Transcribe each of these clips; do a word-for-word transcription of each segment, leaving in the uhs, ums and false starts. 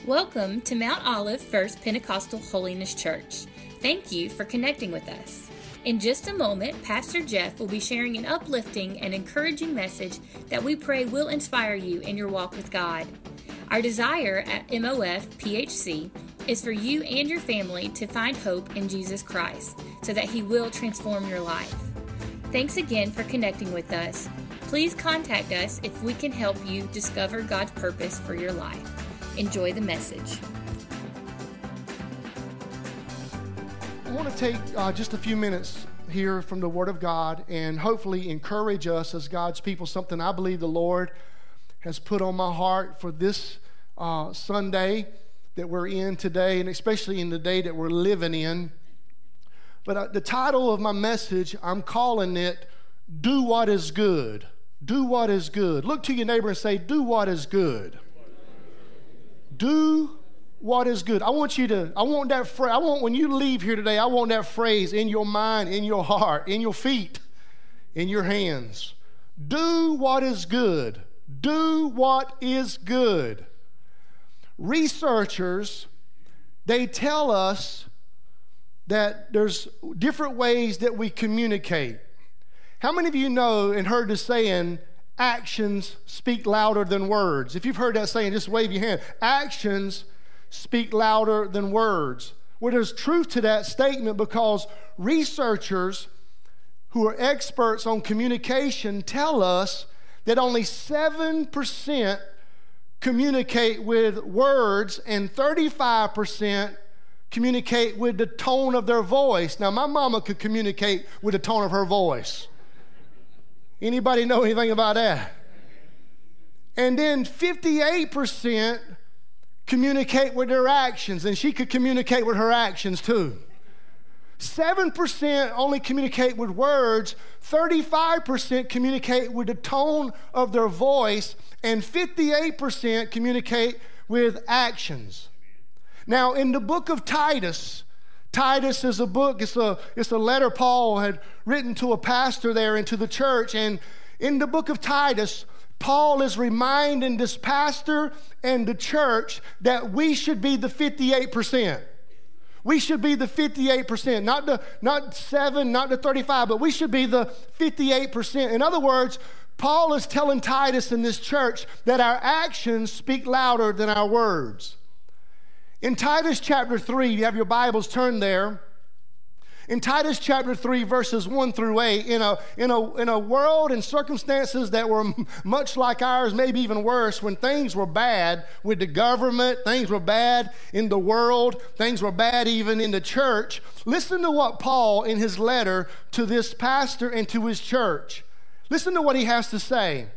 Welcome to Mount Olive First Pentecostal Holiness Church. Thank you for connecting with us. In just a moment, Pastor Jeff will be sharing an uplifting and encouraging message that we pray will inspire you in your walk with God. Our desire at M O F P H C is for you and your family to find hope in Jesus Christ so that He will transform your life. Thanks again for connecting with us. Please contact us if we can help you discover God's purpose for your life. Enjoy the message. I want to take uh, just a few minutes here from the Word of God and hopefully encourage us as God's people, something I believe the Lord has put on my heart for this uh, Sunday that we're in today, and especially in the day that we're living in. But uh, the title of my message, I'm calling it, Do What Is Good. Do what is good. Look to your neighbor and say, do what is good. Do what is good. I want you to, I want that phrase, I want when you leave here today, I want that phrase in your mind, in your heart, in your feet, in your hands. Do what is good. Do what is good. Researchers, they tell us that there's different ways that we communicate. How many of you know and heard the saying, actions speak louder than words? If you've heard that saying, just wave your hand. Actions speak louder than words. Well, there's truth to that statement because researchers who are experts on communication tell us that only seven percent communicate with words and thirty-five percent communicate with the tone of their voice. Now, my mama could communicate with the tone of her voice. Anybody know anything about that? And then fifty-eight percent communicate with their actions, and she could communicate with her actions too. seven percent only communicate with words, thirty-five percent communicate with the tone of their voice, and fifty-eight percent communicate with actions. Now, in the book of Titus, Titus is a book, it's a, it's a letter Paul had written to a pastor there and to the church. And in the book of Titus, Paul is reminding this pastor and the church that we should be the fifty-eight percent. We should be the fifty-eight percent, not the not seven, not the thirty-five, but we should be the fifty-eight percent. In other words, Paul is telling Titus in this church that our actions speak louder than our words. In Titus chapter three, you have your Bibles turned there. In Titus chapter three, verses one through eight, in a, in a, in a world and circumstances that were much like ours, maybe even worse, when things were bad with the government, things were bad in the world, things were bad even in the church, listen to what Paul, in his letter to this pastor and to his church, listen to what he has to say.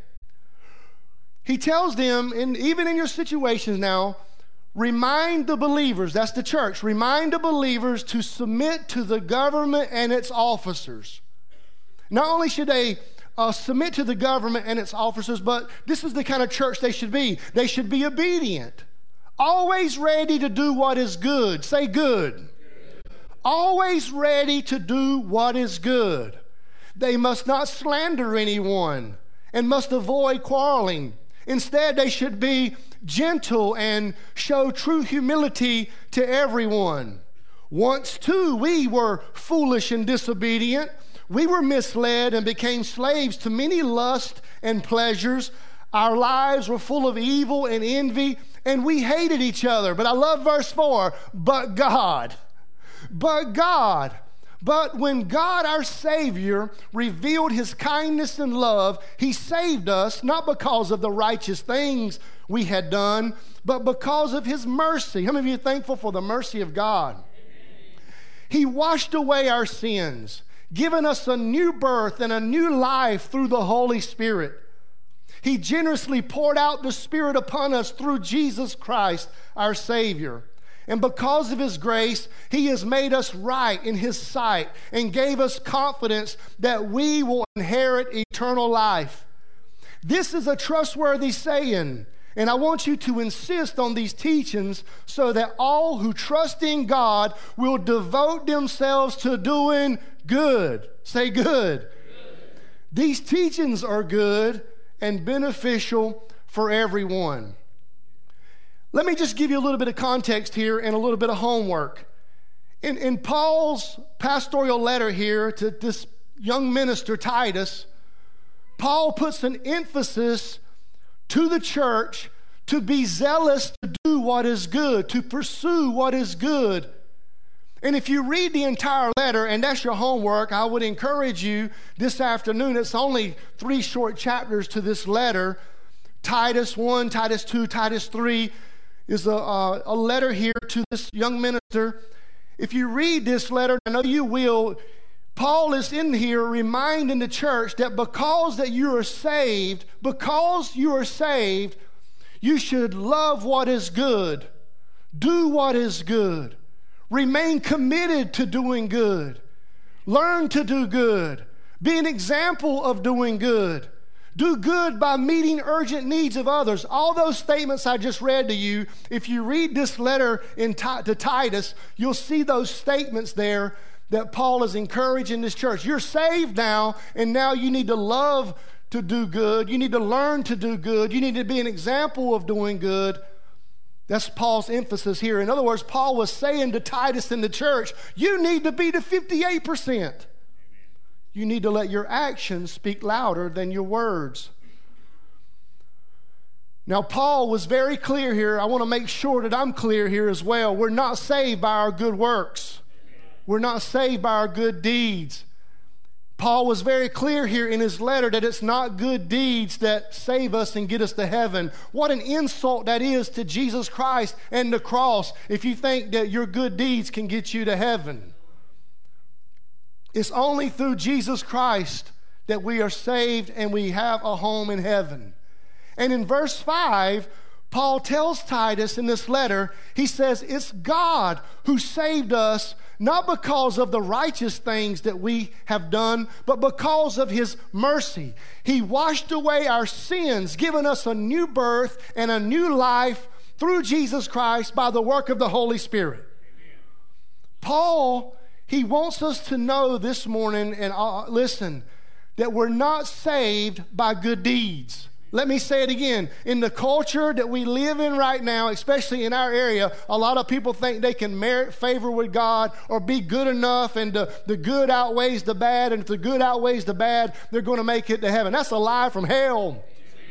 He tells them, in, even in your situations now, remind the believers, that's the church, remind the believers to submit to the government and its officers. Not only should they uh, submit to the government and its officers, but this is the kind of church they should be. They should be obedient, always ready to do what is good. Say good. Good. Always ready to do what is good. They must not slander anyone and must avoid quarreling. Instead, they should be gentle and show true humility to everyone. Once, too, we were foolish and disobedient. We were misled and became slaves to many lusts and pleasures. Our lives were full of evil and envy, and we hated each other. But I love verse four, but God, but God. But when God, our Savior, revealed His kindness and love, He saved us, not because of the righteous things we had done, but because of His mercy. How many of you are thankful for the mercy of God? He washed away our sins, giving us a new birth and a new life through the Holy Spirit. He generously poured out the Spirit upon us through Jesus Christ, our Savior. And because of His grace, He has made us right in His sight and gave us confidence that we will inherit eternal life. This is a trustworthy saying, and I want you to insist on these teachings so that all who trust in God will devote themselves to doing good. Say good. Good. These teachings are good and beneficial for everyone. Let me just give you a little bit of context here and a little bit of homework. In, in Paul's pastoral letter here to this young minister, Titus, Paul puts an emphasis to the church to be zealous to do what is good, to pursue what is good. And if you read the entire letter, and that's your homework, I would encourage you this afternoon. It's only three short chapters to this letter. Titus one, Titus two, Titus three is a, uh, a letter here to this young minister. If you read this letter, I know you will, Paul is in here reminding the church that because that you are saved, because you are saved, you should love what is good, do what is good, remain committed to doing good, learn to do good, be an example of doing good, do good by meeting urgent needs of others. All those statements I just read to you, if you read this letter in to Titus, you'll see those statements there that Paul is encouraging this church. You're saved now, and now you need to love to do good. You need to learn to do good. You need to be an example of doing good. That's Paul's emphasis here. In other words, Paul was saying to Titus in the church, you need to be the fifty-eight percent. You need to let your actions speak louder than your words. Now, Paul was very clear here. I want to make sure that I'm clear here as well. We're not saved by our good works. We're not saved by our good deeds. Paul was very clear here in his letter that it's not good deeds that save us and get us to heaven. What an insult that is to Jesus Christ and the cross if you think that your good deeds can get you to heaven. It's only through Jesus Christ that we are saved and we have a home in heaven. And in verse five, Paul tells Titus in this letter, he says, it's God who saved us, not because of the righteous things that we have done, but because of his mercy. He washed away our sins, giving us a new birth and a new life through Jesus Christ by the work of the Holy Spirit. Amen. Paul, he wants us to know this morning, and uh, listen, that we're not saved by good deeds. Let me say it again. In the culture that we live in right now, especially in our area, a lot of people think they can merit favor with God or be good enough, and the, the good outweighs the bad, and if the good outweighs the bad, they're going to make it to heaven. That's a lie from hell.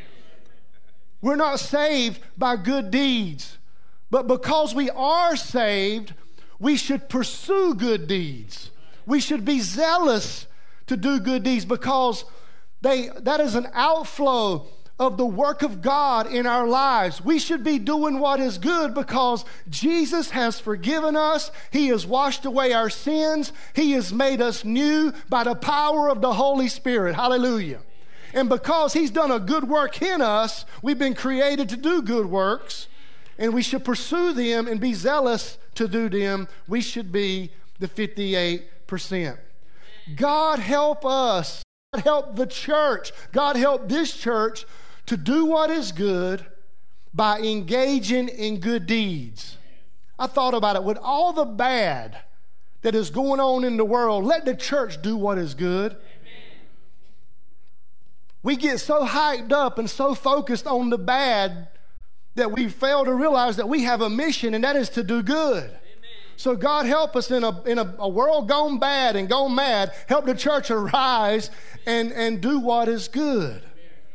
We're not saved by good deeds. But because we are saved, we should pursue good deeds. We should be zealous to do good deeds because they that is an outflow of the work of God in our lives. We should be doing what is good because Jesus has forgiven us. He has washed away our sins. He has made us new by the power of the Holy Spirit. Hallelujah. And because he's done a good work in us, we've been created to do good works, and we should pursue them and be zealous to do them. We should be the fifty-eight percent. God help us. God help the church. God help this church to do what is good by engaging in good deeds. I thought about it. With all the bad that is going on in the world, let the church do what is good. We get so hyped up and so focused on the bad that we fail to realize that we have a mission, and that is to do good. Amen. So God help us in a in a, a world gone bad and gone mad, help the church arise and, and do what is good. Amen.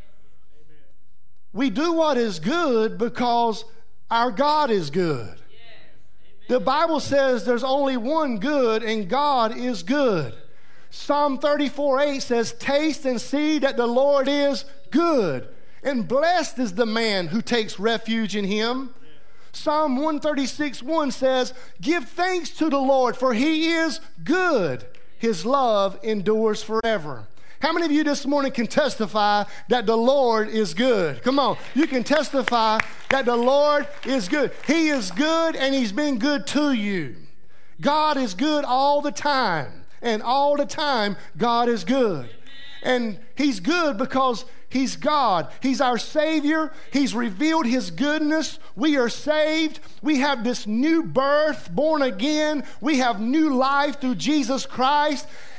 We do what is good because our God is good. Yes. The Bible says there's only one good, and God is good. Psalm thirty-four eight says, taste and see that the Lord is good, and blessed is the man who takes refuge in him. Yeah. Psalm one thirty-six one says, give thanks to the Lord, for he is good. His love endures forever. How many of you this morning can testify that the Lord is good? Come on, you can testify that the Lord is good. He is good, and he's been good to you. God is good all the time, and all the time God is good. And he's good because he's God. He's our Savior. He's revealed his goodness. We are saved. We have this new birth, born again. We have new life through Jesus Christ.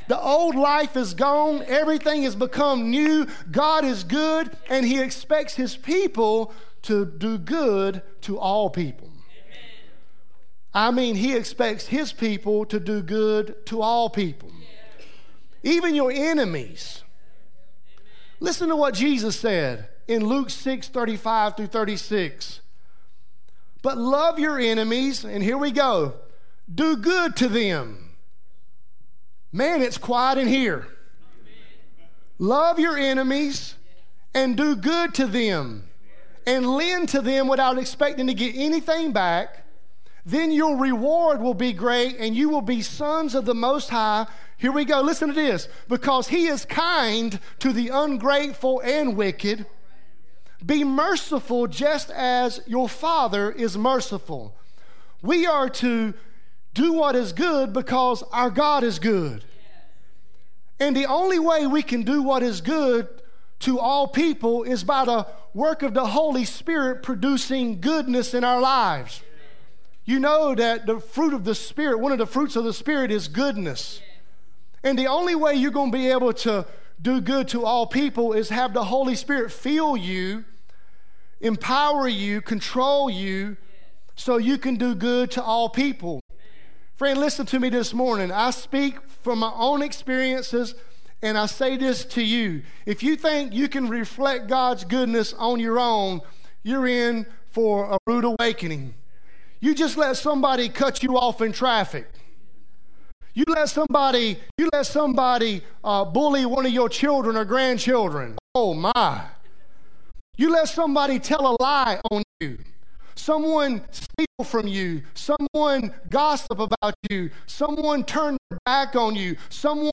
The old life is gone. Everything has become new. God is good, and he expects his people to do good to all people. I mean, he expects his people to do good to all people, even your enemies. Listen to what Jesus said in Luke six thirty-five through thirty-six. But love your enemies, and here we go, do good to them. Man, it's quiet in here. Love your enemies and do good to them and lend to them without expecting to get anything back. Then your reward will be great and you will be sons of the Most High. Here we go. Listen to this. Because he is kind to the ungrateful and wicked. Be merciful just as your Father is merciful. We are to do what is good because our God is good. And the only way we can do what is good to all people is by the work of the Holy Spirit producing goodness in our lives. You know that the fruit of the Spirit, one of the fruits of the Spirit is goodness. And the only way you're going to be able to do good to all people is have the Holy Spirit fill you, empower you, control you, so you can do good to all people. Friend, listen to me this morning. I speak from my own experiences, and I say this to you. If you think you can reflect God's goodness on your own, you're in for a rude awakening. You just let somebody cut you off in traffic. You let somebody, you let somebody uh, bully one of your children or grandchildren. Oh my. You let somebody tell a lie on you. Someone steal from you. Someone gossip about you. Someone turn their back on you. Someone,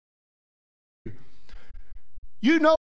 you know,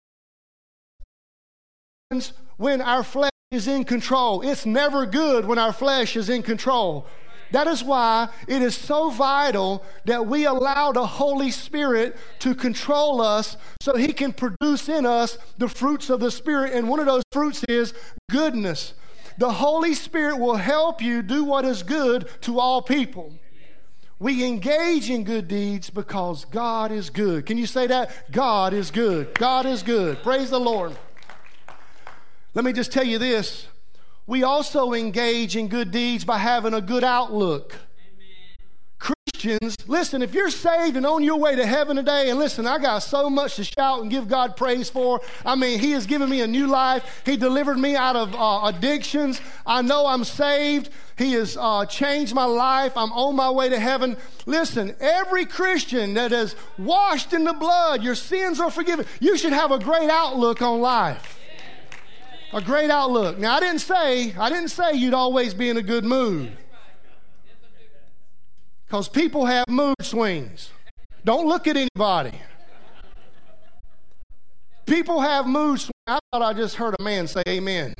when our flesh is in control. It's never good when our flesh is in control. That is why it is so vital that we allow the Holy Spirit to control us so he can produce in us the fruits of the Spirit. And one of those fruits is goodness. The Holy Spirit will help you do what is good to all people. We engage in good deeds because God is good. Can you say that? God is good. God is good. Praise the Lord. Let me just tell you this. We also engage in good deeds by having a good outlook. Christians, listen, if you're saved and on your way to heaven today, and listen, I got so much to shout and give God praise for. I mean, he has given me a new life. He delivered me out of uh, addictions. I know I'm saved. He has uh, changed my life. I'm on my way to heaven. Listen, every Christian that is washed in the blood, your sins are forgiven. You should have a great outlook on life. A great outlook. Now, I didn't say, I didn't say you'd always be in a good mood. Because people have mood swings. Don't look at anybody. People have mood swings. I thought I just heard a man say amen.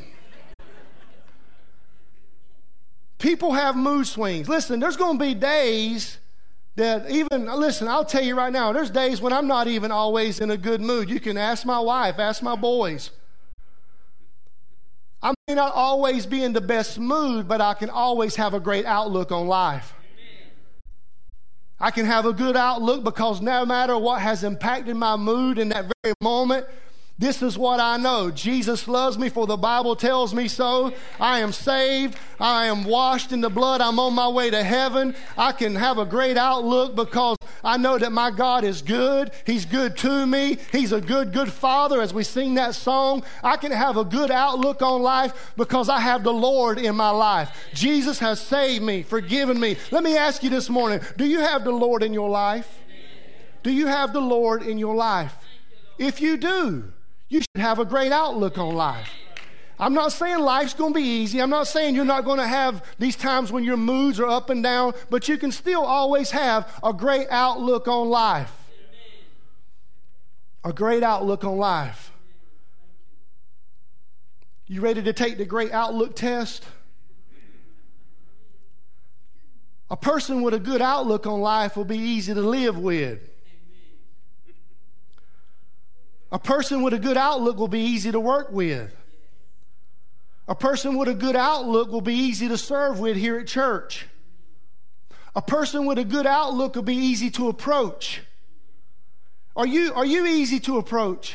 People have mood swings. Listen, there's going to be days that even, listen, I'll tell you right now, there's days when I'm not even always in a good mood. You can ask my wife, ask my boys. I may not always be in the best mood, but I can always have a great outlook on life. I can have a good outlook because no matter what has impacted my mood in that very moment, this is what I know. Jesus loves me, for the Bible tells me so. I am saved. I am washed in the blood. I'm on my way to heaven. I can have a great outlook because I know that my God is good. He's good to me. He's a good, good Father. As we sing that song, I can have a good outlook on life because I have the Lord in my life. Jesus has saved me, forgiven me. Let me ask you this morning, do you have the Lord in your life? Do you have the Lord in your life? If you do, you should have a great outlook on life. I'm not saying life's going to be easy. I'm not saying you're not going to have these times when your moods are up and down, but you can still always have a great outlook on life. A great outlook on life. You ready to take the great outlook test? A person with a good outlook on life will be easy to live with. A person with a good outlook will be easy to work with. A person with a good outlook will be easy to serve with here at church. A person with a good outlook will be easy to approach. Are you, are you easy to approach?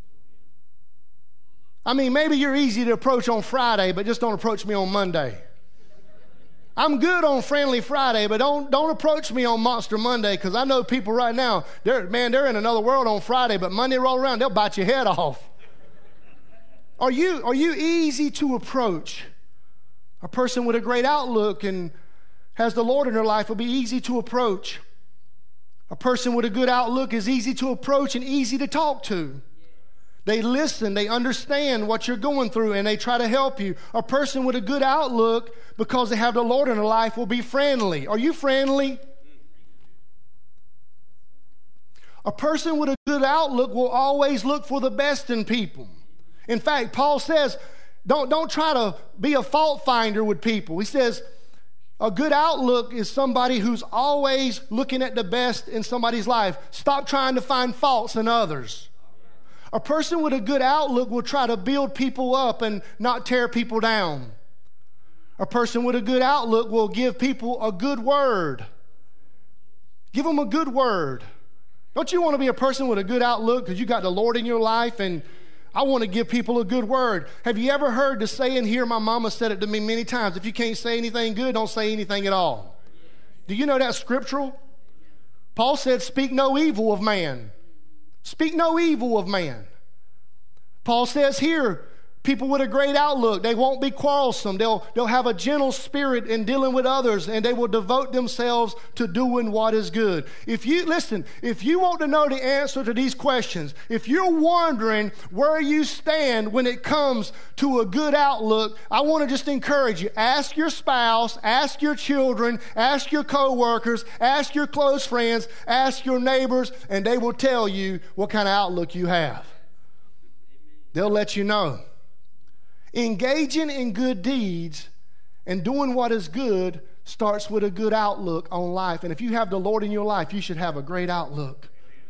I mean, maybe you're easy to approach on Friday, but just don't approach me on Monday. I'm good on Friendly Friday, but don't, don't approach me on Monster Monday, because I know people right now, they're, man, they're in another world on Friday, but Monday roll around, they'll bite your head off. Are you, are you easy to approach? A person with a great outlook and has the Lord in their life will be easy to approach. A person with a good outlook is easy to approach and easy to talk to. They listen, they understand what you're going through, and they try to help you. A person with a good outlook, because they have the Lord in their life, will be friendly. Are you friendly? A person with a good outlook will always look for the best in people. In fact, Paul says, don't, don't try to be a fault finder with people. He says, a good outlook is somebody who's always looking at the best in somebody's life. Stop trying to find faults in others. A person with a good outlook will try to build people up and not tear people down. A person with a good outlook will give people a good word. Give them a good word. Don't you want to be a person with a good outlook because you got the Lord in your life, and I want to give people a good word? Have you ever heard the saying here? My mama said it to me many times. If you can't say anything good, don't say anything at all. Do you know that's scriptural? Paul said, speak no evil of man. Speak no evil of man. Paul says here, people with a great outlook, they won't be quarrelsome. They'll, they'll have a gentle spirit in dealing with others, and they will devote themselves to doing what is good. If you, listen, if you want to know the answer to these questions, if you're wondering where you stand when it comes to a good outlook, I want to just encourage you. Ask your spouse, ask your children, ask your coworkers, ask your close friends, ask your neighbors, and they will tell you what kind of outlook you have. They'll let you know. Engaging in good deeds and doing what is good starts with a good outlook on life. And if you have the Lord in your life, you should have a great outlook.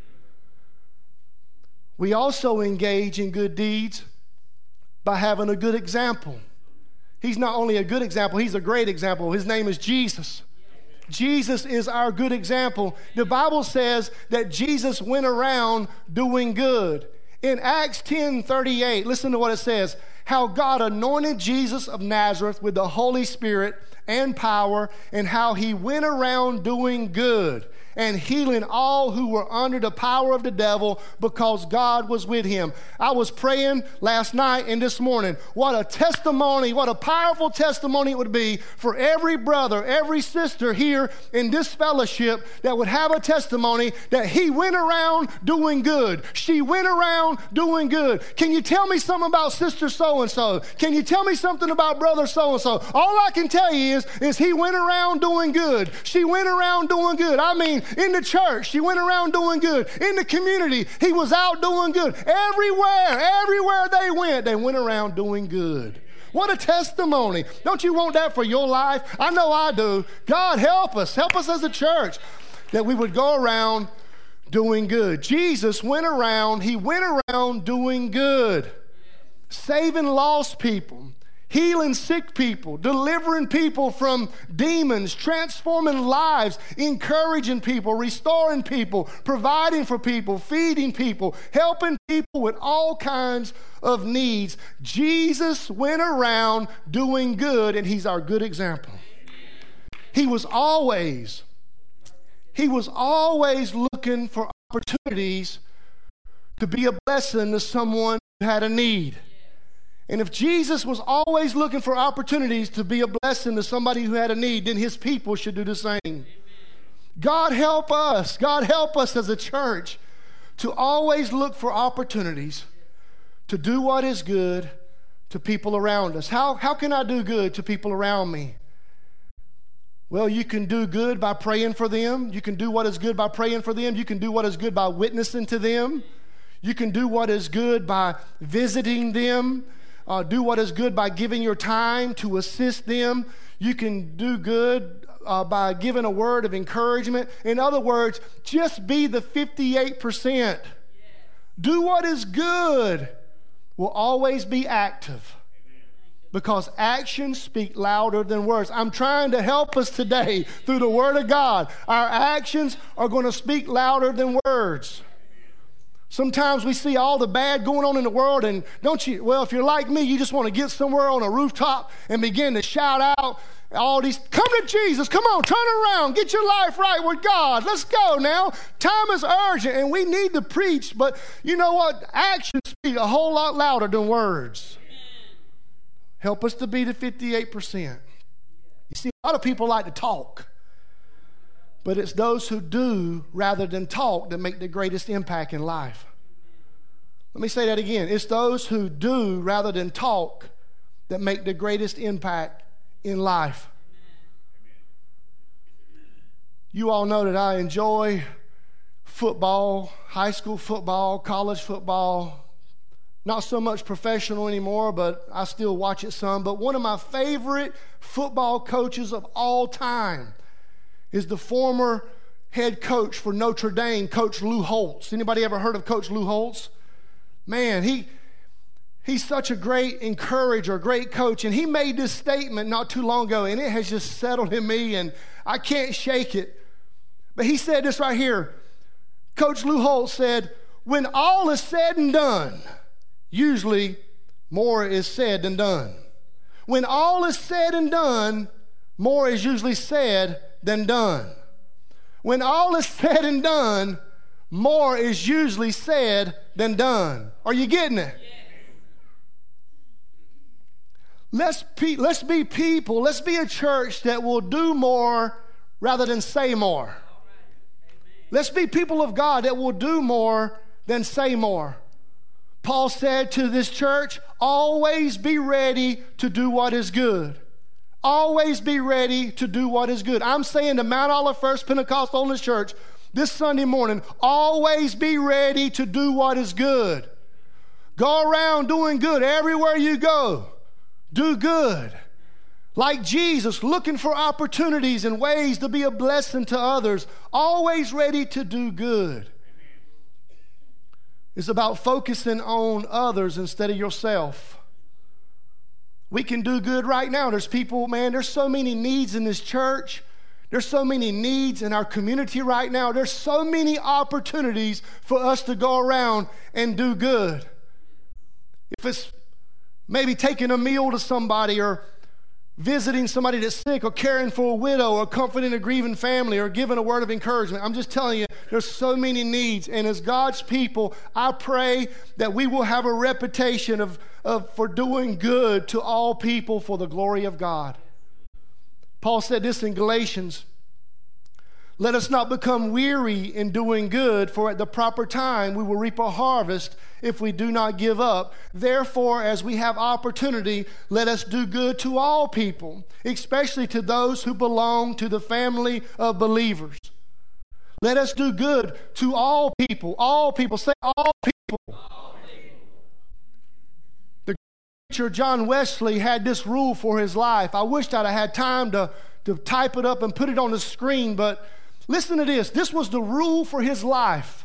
We also engage in good deeds by having a good example. He's not only a good example, he's a great example. His name is Jesus. Jesus is our good example. The Bible says that Jesus went around doing good. In Acts ten thirty-eight, listen to what it says. How God anointed Jesus of Nazareth with the Holy Spirit and power, and how he went around doing good and healing all who were under the power of the devil, because God was with him. I was praying last night and this morning. What a testimony, what a powerful testimony it would be for every brother, every sister here in this fellowship that would have a testimony that he went around doing good. She went around doing good. Can you tell me something about sister so-and-so? Can you tell me something about brother so-and-so? All I can tell you is, is he went around doing good. She went around doing good. I mean, in the church, she went around doing good. In the community, he was out doing good. Everywhere, everywhere they went, they went around doing good. What a testimony. Don't you want that for your life? I know I do. God, help us. Help us as a church that we would go around doing good. Jesus went around, he went around doing good, saving lost people, healing sick people, delivering people from demons, transforming lives, encouraging people, restoring people, providing for people, feeding people, helping people with all kinds of needs. Jesus went around doing good, and he's our good example. He was always, he was always looking for opportunities to be a blessing to someone who had a need. And if Jesus was always looking for opportunities to be a blessing to somebody who had a need, then his people should do the same. Amen. God help us. God help us as a church to always look for opportunities to do what is good to people around us. How, how can I do good to people around me? Well, you can do good by praying for them. You can do what is good by praying for them. You can do what is good by witnessing to them. You can do what is good by visiting them. Uh, do what is good by giving your time to assist them. You can do good uh, by giving a word of encouragement. In other words, just be the fifty-eight percent. Do what is good. Will always be active, because actions speak louder than words. I'm trying to help us today through the Word of God. Our actions are going to speak louder than words. Sometimes we see all the bad going on in the world, and don't you, well, if you're like me, you just want to get somewhere on a rooftop and begin to shout out all these, come to Jesus, come on, turn around, get your life right with God. Let's go now. Time is urgent, and we need to preach, but you know what? Actions speak a whole lot louder than words. Help us to be the fifty-eight percent. You see, a lot of people like to talk, but it's those who do rather than talk that make the greatest impact in life. Let me say that again. It's those who do rather than talk that make the greatest impact in life. You all know that I enjoy football, high school football, college football. Not so much professional anymore, but I still watch it some. But one of my favorite football coaches of all time is the former head coach for Notre Dame, Coach Lou Holtz. Anybody ever heard of Coach Lou Holtz? Man, he he's such a great encourager, great coach. And he made this statement not too long ago, and it has just settled in me, and I can't shake it. But he said this right here. Coach Lou Holtz said, when all is said and done, usually more is said than done. When all is said and done, more is usually said than done. When all is said and done, more is usually said than done. Are you getting it? Yes. Let's, pe- let's be people, let's be a church that will do more rather than say more. Right. Let's be people of God that will do more than say more. Paul said to this church, always be ready to do what is good. Always be ready to do what is good. I'm saying to Mount Olive First Pentecostal Holiness Church this Sunday morning, always be ready to do what is good. Go around doing good everywhere you go. Do good. Like Jesus, looking for opportunities and ways to be a blessing to others. Always ready to do good. It's about focusing on others instead of yourself. We can do good right now. There's people, man, there's so many needs in this church. There's so many needs in our community right now. There's so many opportunities for us to go around and do good. If it's maybe taking a meal to somebody, or visiting somebody that's sick, or caring for a widow, or comforting a grieving family, or giving a word of encouragement. I'm just telling you, there's so many needs. And as God's people, I pray that we will have a reputation of, of for doing good to all people for the glory of God. Paul said this in Galatians, let us not become weary in doing good, for at the proper time we will reap a harvest if we do not give up. Therefore, as we have opportunity, let us do good to all people, especially to those who belong to the family of believers. Let us do good to all people. All people. Say all people. All people. The preacher John Wesley had this rule for his life. I wished I'd have had time to, to type it up and put it on the screen, but listen to this. This was the rule for his life.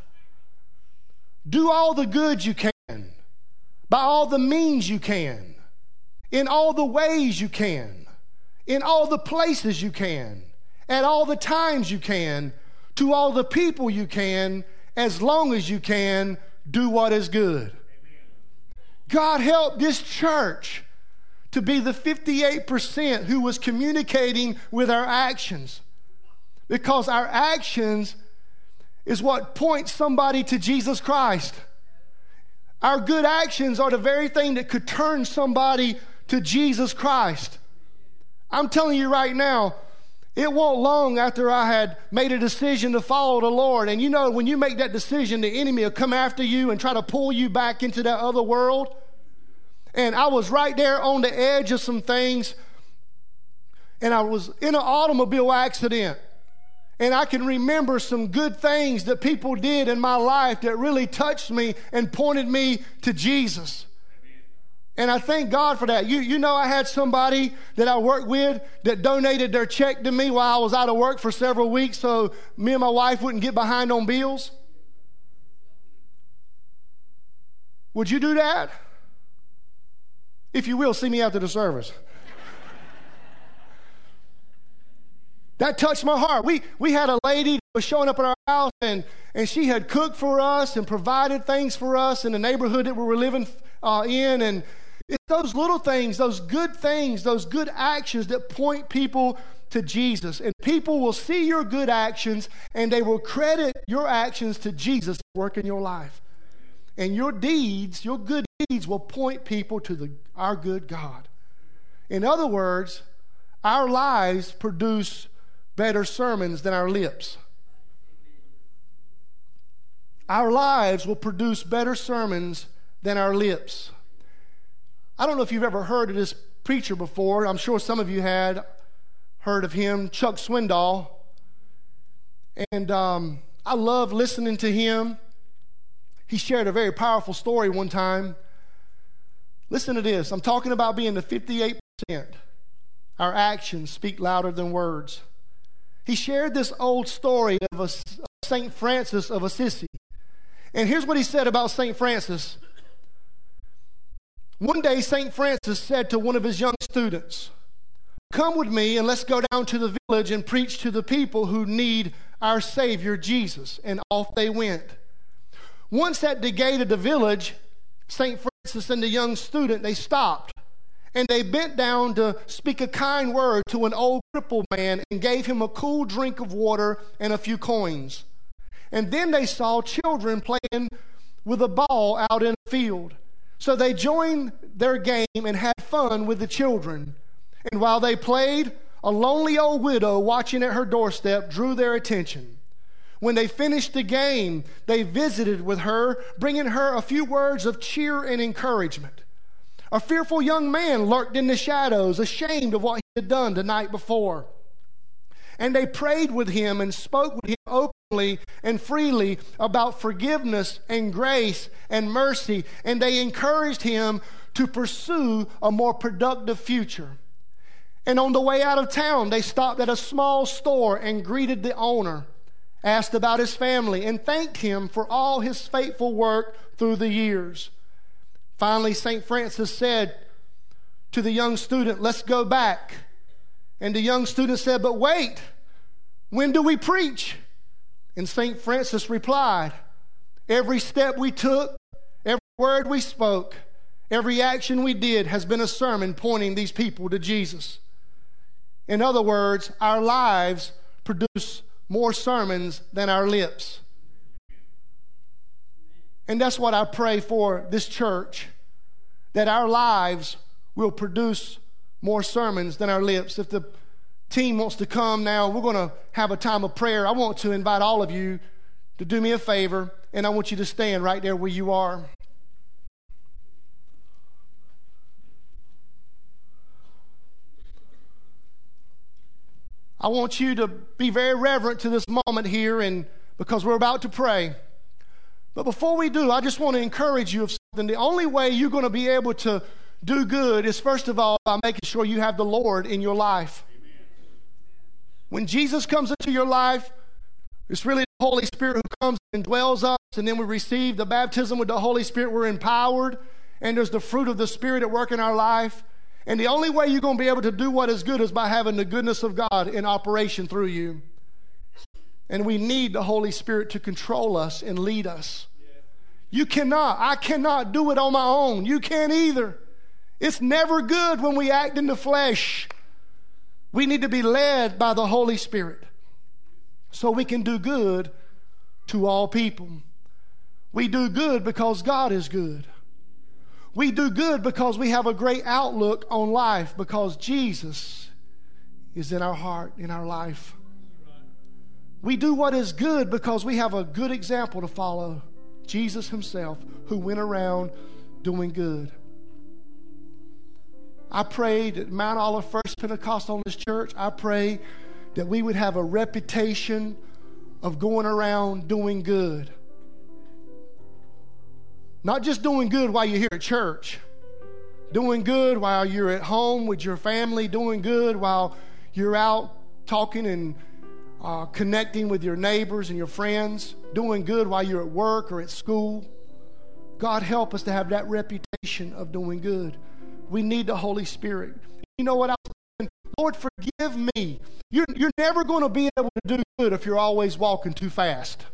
Do all the good you can, by all the means you can, in all the ways you can, in all the places you can, at all the times you can, to all the people you can, as long as you can, do what is good. Amen. God help this church to be the fifty-eight percent who was communicating with our actions. Because our actions is what points somebody to Jesus Christ. Our good actions are the very thing that could turn somebody to Jesus Christ. I'm telling you right now, it wasn't long after I had made a decision to follow the Lord. And you know, when you make that decision, the enemy will come after you and try to pull you back into that other world. And I was right there on the edge of some things. And I was in an automobile accident. And I can remember some good things that people did in my life that really touched me and pointed me to Jesus. And I thank God for that. You, you know, I had somebody that I worked with that donated their check to me while I was out of work for several weeks so me and my wife wouldn't get behind on bills. Would you do that? If you will, see me after the service. That touched my heart. We we had a lady that was showing up at our house, and, and she had cooked for us and provided things for us in the neighborhood that we were living uh, in. And it's those little things, those good things, those good actions that point people to Jesus. And people will see your good actions, and they will credit your actions to Jesus work in your life. And your deeds, your good deeds will point people to the our good God. In other words, our lives produce better sermons than our lips. Our lives will produce better sermons than our lips. I don't know if you've ever heard of this preacher before. I'm sure some of you had heard of him, Chuck Swindoll. And um, I love listening to him. He shared a very powerful story one time. Listen to this. I'm talking about being the fifty-eight percent. Our actions speak louder than words. He shared this old story of a, Saint Francis of Assisi. And here's what he said about Saint Francis. One day, Saint Francis said to one of his young students, "Come with me and let's go down to the village and preach to the people who need our Savior Jesus." And off they went. Once at the gate of the village, Saint Francis and the young student, they stopped. And they bent down to speak a kind word to an old crippled man and gave him a cool drink of water and a few coins. And then they saw children playing with a ball out in the field. So they joined their game and had fun with the children. And while they played, a lonely old widow watching at her doorstep drew their attention. When they finished the game, they visited with her, bringing her a few words of cheer and encouragement. A fearful young man lurked in the shadows, ashamed of what he had done the night before. And they prayed with him and spoke with him openly and freely about forgiveness and grace and mercy. And they encouraged him to pursue a more productive future. And on the way out of town, they stopped at a small store and greeted the owner, asked about his family, and thanked him for all his faithful work through the years. Finally, Saint Francis said to the young student, "Let's go back." And the young student said, "But wait, when do we preach?" And Saint Francis replied, "Every step we took, every word we spoke, every action we did has been a sermon pointing these people to Jesus." In other words, our lives produce more sermons than our lips. And that's what I pray for this church, that our lives will produce more sermons than our lips. If the team wants to come now, we're going to have a time of prayer. I want to invite all of you to do me a favor, and I want you to stand right there where you are. I want you to be very reverent to this moment here, and because we're about to pray. But before we do, I just want to encourage you of something. The only way you're going to be able to do good is, first of all, by making sure you have the Lord in your life. Amen. When Jesus comes into your life, it's really the Holy Spirit who comes and dwells us, and then we receive the baptism with the Holy Spirit. We're empowered, and there's the fruit of the Spirit at work in our life. And the only way you're going to be able to do what is good is by having the goodness of God in operation through you. And we need the Holy Spirit to control us and lead us. You cannot. I cannot do it on my own. You can't either. It's never good when we act in the flesh. We need to be led by the Holy Spirit so we can do good to all people. We do good because God is good. We do good because we have a great outlook on life, because Jesus is in our heart, in our life. We do what is good because we have a good example to follow, Jesus himself, who went around doing good. I pray that Mount Olive First Pentecostal Church, I pray that we would have a reputation of going around doing good. Not just doing good while you're here at church. Doing good while you're at home with your family. Doing good while you're out talking and uh, connecting with your neighbors and your friends. Doing good while you're at work or at school. God help us to have that reputation of doing good. We need the Holy Spirit. You know what else? Lord, forgive me. You're, you're never going to be able to do good if you're always walking too fast.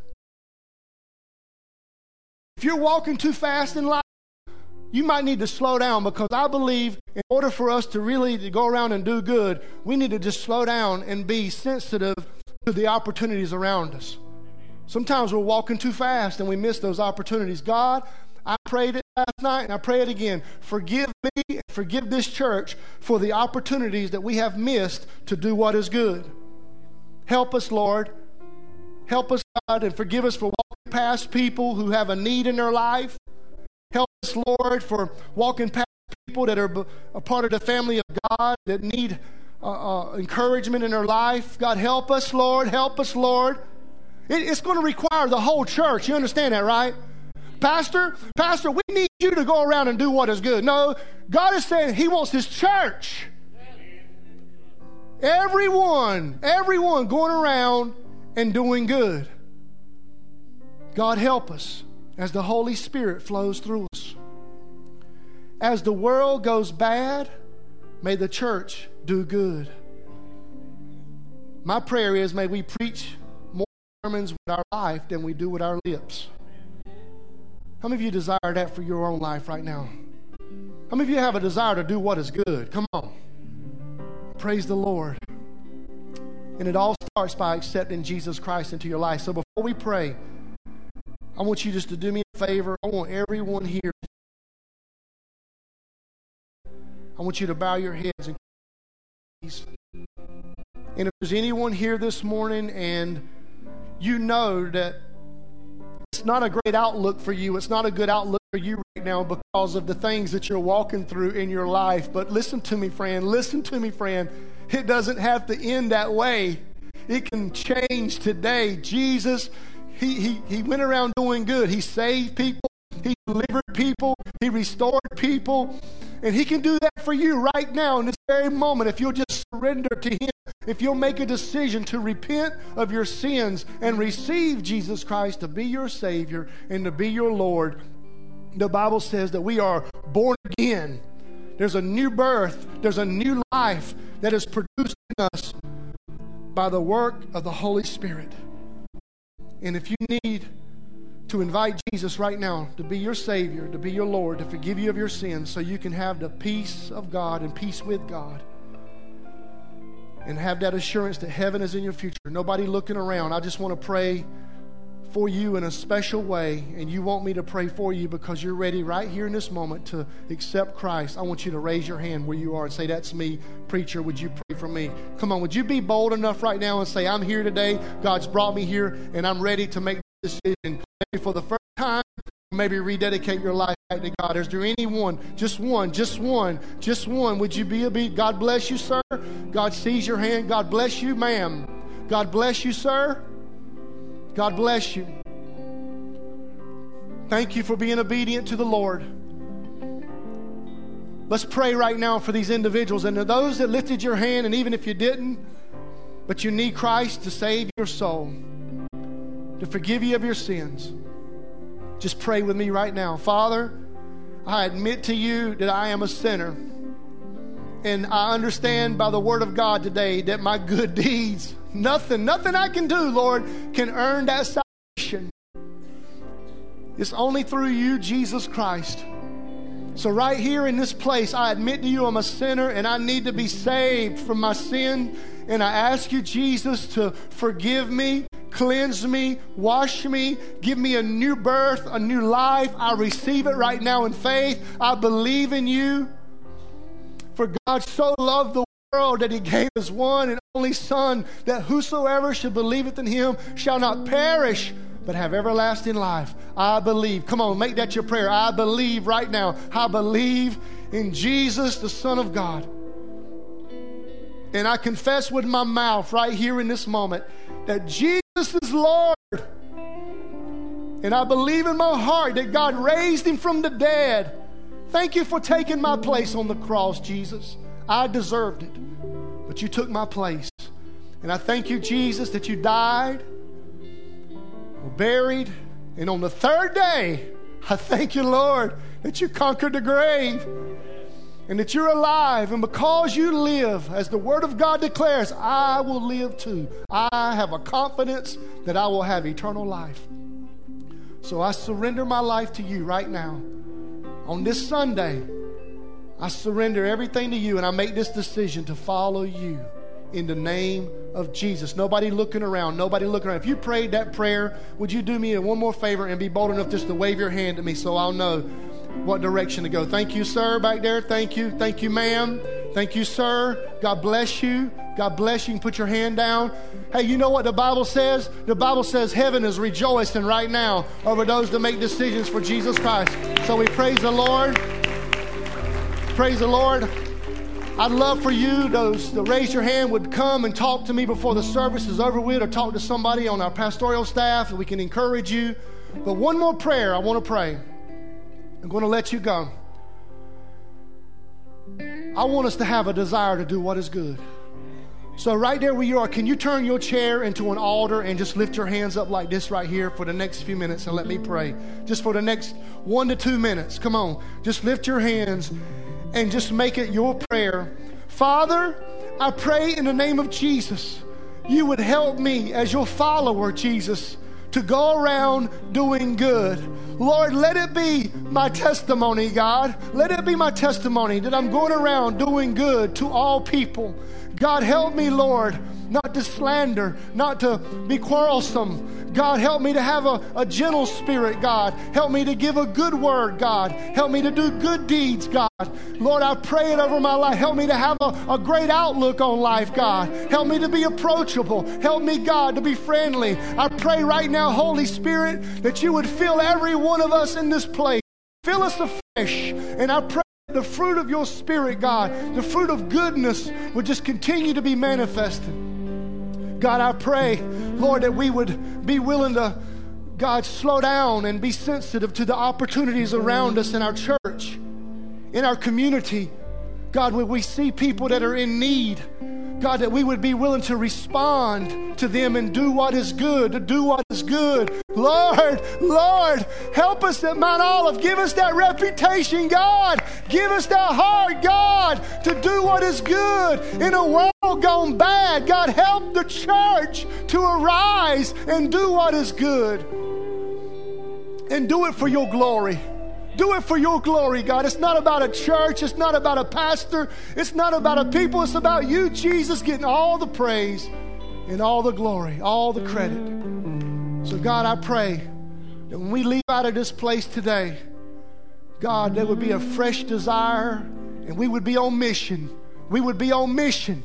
If you're walking too fast in life, you might need to slow down, because I believe in order for us to really to go around and do good, we need to just slow down and be sensitive to the opportunities around us. Sometimes we're walking too fast and we miss those opportunities. God, I prayed it last night and I pray it again. Forgive me and forgive this church for the opportunities that we have missed to do what is good. Help us, Lord. Help us, God, and forgive us for walking past people who have a need in their life. Help us, Lord, for walking past people that are a part of the family of God that need uh, uh, encouragement in their life. God, help us, Lord. Help us, Lord. It, it's going to require the whole church. You understand that, right? Pastor, Pastor, we need you to go around and do what is good. No, God is saying He wants His church. Everyone, everyone going around and doing good. God, help us as the Holy Spirit flows through us. As the world goes bad, may the church do good. My prayer is, may we preach more sermons with our life than we do with our lips. How many of you desire that for your own life right now? How many of you have a desire to do what is good? Come on. Praise the Lord. And it all starts by accepting Jesus Christ into your life. So before we pray, I want you just to do me a favor. I want everyone here. I want you to bow your heads and please. And if there's anyone here this morning and you know that it's not a great outlook for you, it's not a good outlook for you right now because of the things that you're walking through in your life. But listen to me, friend. Listen to me, friend. It doesn't have to end that way. It can change today. Jesus, he, he, he went around doing good. He saved people. He delivered people. He restored people. And He can do that for you right now in this very moment if you'll just surrender to Him. If you'll make a decision to repent of your sins and receive Jesus Christ to be your Savior and to be your Lord. The Bible says that we are born again. There's a new birth. There's a new life that is produced in us by the work of the Holy Spirit. And if you need to invite Jesus right now to be your Savior, to be your Lord, to forgive you of your sins so you can have the peace of God and peace with God and have that assurance that heaven is in your future. Nobody looking around. I just want to pray for you in a special way, and you want me to pray for you because you're ready right here in this moment to accept Christ. I want you to raise your hand where you are and say, that's me. Preacher, would you pray for me? Come on, would you be bold enough right now and say, I'm here today. God's brought me here, and I'm ready to make the decision. Maybe for the first time, maybe rededicate your life back to God. Is there anyone, just one, just one, just one? Would you be a beat? God bless you, sir. God sees your hand. God bless you, ma'am. God bless you, sir. God bless you. Thank you for being obedient to the Lord. Let's pray right now for these individuals and to those that lifted your hand, and even if you didn't, but you need Christ to save your soul, to forgive you of your sins. Just pray with me right now. Father, I admit to you that I am a sinner. And I understand by the word of God today that my good deeds, nothing, nothing I can do, Lord, can earn that salvation. It's only through you, Jesus Christ. So right here in this place, I admit to you I'm a sinner and I need to be saved from my sin. And I ask you, Jesus, to forgive me, cleanse me, wash me, give me a new birth, a new life. I receive it right now in faith. I believe in you. For God so loved the world that He gave His one and only Son, that whosoever should believeth in Him shall not perish, but have everlasting life. I believe. Come on, make that your prayer. I believe right now. I believe in Jesus, the Son of God. And I confess with my mouth right here in this moment that Jesus is Lord. And I believe in my heart that God raised Him from the dead. Thank you for taking my place on the cross, Jesus. I deserved it, but you took my place. And I thank you, Jesus, that you died, were buried, and on the third day, I thank you, Lord, that you conquered the grave. and that you're alive, and because you live, as the Word of God declares, I will live too. I have a confidence that I will have eternal life. So I surrender my life to you right now. On this Sunday, I surrender everything to you, and I make this decision to follow you in the name of Jesus. Nobody looking around, nobody looking around. If you prayed that prayer, would you do me one more favor and be bold enough just to wave your hand at me so I'll know what direction to go? Thank you, sir, back there. Thank you. Thank you, ma'am. Thank you, sir. God bless you. God bless you. You can put your hand down. Hey, you know what the Bible says? The Bible says heaven is rejoicing right now over those that make decisions for Jesus Christ. So we praise the Lord. Praise the Lord. I'd love for you, those that raise your hand, would come and talk to me before the service is over with, or talk to somebody on our pastoral staff and we can encourage you. But one more prayer I want to pray. I'm going to let you go. I want us to have a desire to do what is good. So right there where you are, can you turn your chair into an altar and just lift your hands up like this right here for the next few minutes and let me pray. Just for the next one to two minutes. Come on. Just lift your hands and just make it your prayer. Father, I pray in the name of Jesus, you would help me as your follower, Jesus, to go around doing good. Lord, let it be my testimony, God. Let it be my testimony that I'm going around doing good to all people. God, help me, Lord, not to slander, not to be quarrelsome. God, help me to have a, a gentle spirit, God. Help me to give a good word, God. Help me to do good deeds, God. Lord, I pray it over my life. Help me to have a, a great outlook on life, God. Help me to be approachable. Help me, God, to be friendly. I pray right now, Holy Spirit, that you would fill every one of us in this place. Fill us afresh. And I pray the fruit of your Spirit, God, the fruit of goodness would just continue to be manifested. God, I pray, Lord, that we would be willing to, God, slow down and be sensitive to the opportunities around us in our church, in our community. God, when we see people that are in need, God, that we would be willing to respond to them and do what is good, to do what is good. Lord, Lord, help us at Mount Olive. Give us that reputation, God. Give us that heart, God, to do what is good in a world gone bad. God, help the church to arise and do what is good. And do it for your glory. Do it for your glory, God. It's not about a church. It's not about a pastor. It's not about a people. It's about you, Jesus, getting all the praise and all the glory, all the credit. So, God, I pray that when we leave out of this place today, God, there would be a fresh desire and we would be on mission. We would be on mission.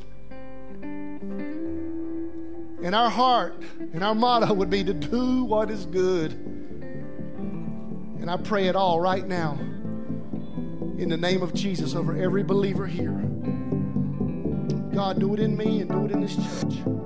And our heart and our motto would be to do what is good. And I pray it all right now in the name of Jesus over every believer here. God, do it in me and do it in this church.